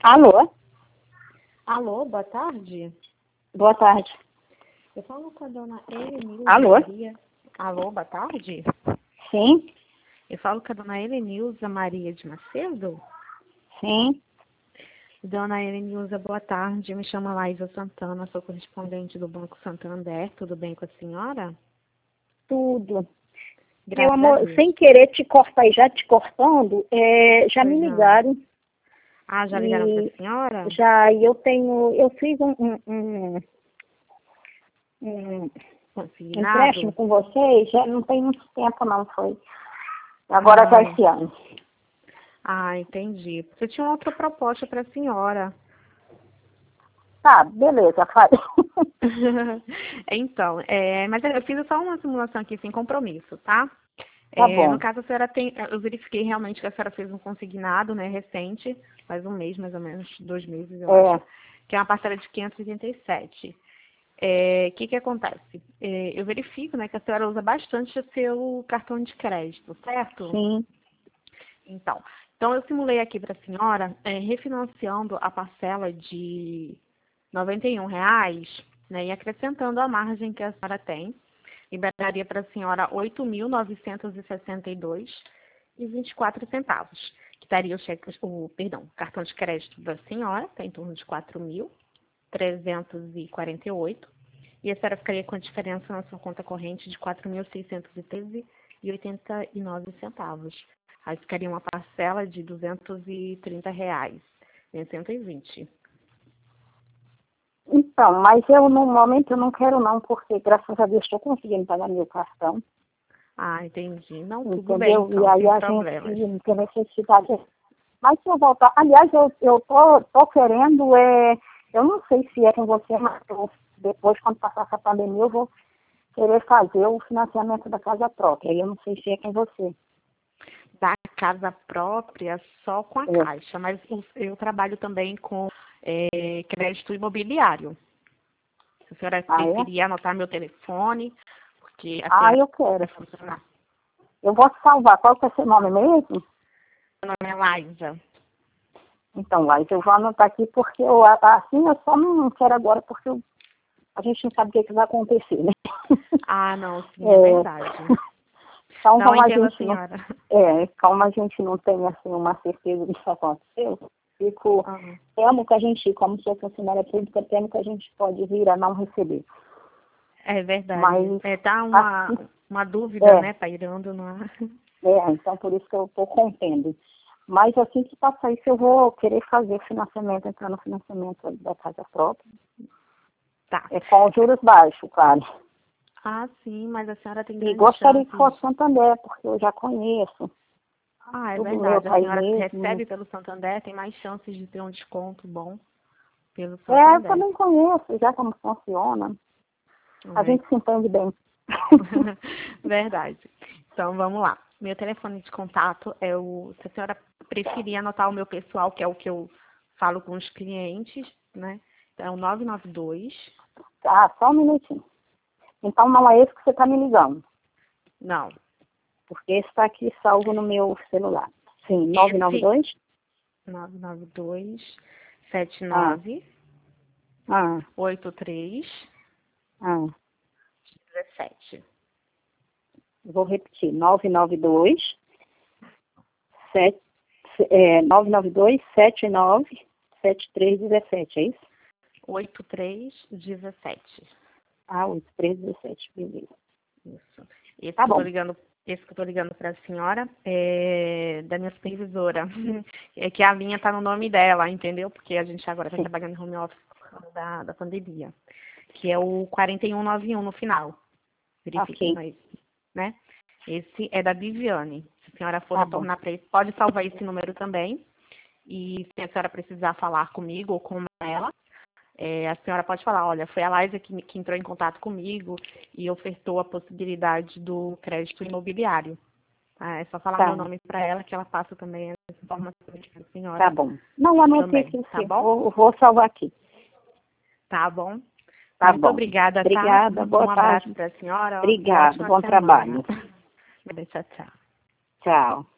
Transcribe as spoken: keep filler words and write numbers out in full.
Alô? Alô, boa tarde. Boa tarde. Eu falo com a dona Helenilza Alô? Maria. Alô, boa tarde. Sim, Eu falo com a dona Helenilza Maria de Macedo. sim. Dona Helenilza, boa tarde. Me chamo Laísa Santana, sou correspondente do Banco Santander. Tudo bem com a senhora? Tudo. Meu Graças a amor, Deus. sem querer te cortar e já te cortando, é, já me Pois não. ligaram Ah, já ligaram para e a senhora? já eu tenho, eu fiz um, um, um, um Consignado? empréstimo com vocês, já não tem muito tempo não, foi. Agora já Ah, esse ano. ah, entendi. Você tinha outra proposta para a senhora. Tá, beleza, faz. Então, é, mas eu fiz só uma simulação aqui sem compromisso, tá? Tá É, no bom. caso, a senhora tem, eu verifiquei realmente que a senhora fez um consignado, né, recente, faz um mês mais ou menos, dois meses eu É, acho, que é uma parcela de quinhentos e oitenta e sete. É, o que que acontece? É, eu verifico, né, que a senhora usa bastante o seu cartão de crédito, certo? sim. Então, então eu simulei aqui para a senhora, é, refinanciando a parcela de noventa e um reais, né, e acrescentando a margem que a senhora tem, liberaria para a senhora oito mil novecentos e sessenta e dois reais e vinte e quatro centavos, que daria o cheque, o, perdão, o cartão de crédito da senhora, está em torno de quatro mil trezentos e quarenta e oito, e a senhora ficaria com a diferença na sua conta corrente de quatro mil seiscentos e treze reais e oitenta e nove centavos. Aí ficaria uma parcela de duzentos e trinta reais, cento e vinte. Então, mas eu no momento eu não quero não, porque graças a Deus estou conseguindo pagar meu cartão. Ah, entendi. Não, tudo bem, Entendeu? E então, aí sem a problemas. gente não tem necessidade. Mas se eu voltar, aliás, eu, eu tô, tô querendo, é, eu não sei se é com você, mas eu, depois, quando passar essa pandemia, eu vou querer fazer o financiamento da casa própria. E eu não sei se é com você. Da casa própria, só com a É. Caixa, mas eu trabalho também com é, crédito imobiliário. Se a senhora Ah, é? preferir anotar meu telefone, porque a Ah, senhora eu vai quero. funcionar. Eu vou salvar. Qual que é seu nome mesmo? Meu nome é Laísa. Então, Laís, eu vou anotar aqui, porque eu, assim eu só não quero agora, porque eu, a gente não sabe o que, que vai acontecer, né? Ah, não, sim, é É, verdade. então, Não, como a entendo a gente não, senhora. é, como a gente não tem assim, uma certeza disso aconteceu, fico, Aham. temo que a gente, como sou funcionária pública, temo que a gente pode vir a não receber. É verdade. Mas, É, tá uma, assim, uma dúvida, é, né, pairando no ar. é, então por isso que eu estou contendo. Mas assim que passar isso, eu vou querer fazer o financiamento, entrar no financiamento da casa própria. Tá. É com juros baixos, claro. Ah, sim, mas a senhora tem E grandes gostaria que fosse chances. Santander, porque eu já conheço. Ah, é Tudo meu verdade. A pai senhora mesmo. recebe pelo Santander, tem mais chances de ter um desconto bom pelo É, eu Santander. também conheço já como funciona. A Ai. gente se entende bem. Verdade. Então, vamos lá. Meu telefone de contato é o... Se a senhora preferir anotar o meu pessoal, que é o que eu falo com os clientes, né? Então, é o nove nove dois... Ah, só um minutinho. Então não é esse que você está me ligando, Não. porque esse está aqui salvo no meu celular. Sim, nove nove Esse... dois. nove nove dois sete Ah, nove ah, oito três ah. um sete. Vou repetir. nove nove dois, sete, é, nove nove dois, sete nove, sete três um sete, é isso? oito três um sete. Ah, oito três um sete, beleza. Isso. Esse Tá que eu tô bom. ligando, esse que eu tô ligando para a senhora é da minha supervisora. É que a linha tá no nome dela, entendeu? Porque a gente agora tá Sim. trabalhando em home office por causa da, da pandemia. Que é o quatro um nove um no final. Verifiquem, Ok. mas, né? Esse é da Viviane. Se a senhora for Tá bom. retornar para esse, pode salvar esse número também. E se a senhora precisar falar comigo ou com ela, é, a senhora pode falar, olha, foi a Laísa que, que entrou em contato comigo e ofertou a possibilidade do crédito imobiliário. Tá? É só falar Tá. meu nome para ela que ela passa também essa informação para a Tá senhora bom. Não, anotei também, aqui tá sim. bom? Vou, vou salvar aqui. Tá bom? Tá Muito bom. obrigada, tá? Obrigada. Boa Um abraço tarde. para a senhora e Obrigado. ótima Bom semana. trabalho. Tchau, tchau. Tchau.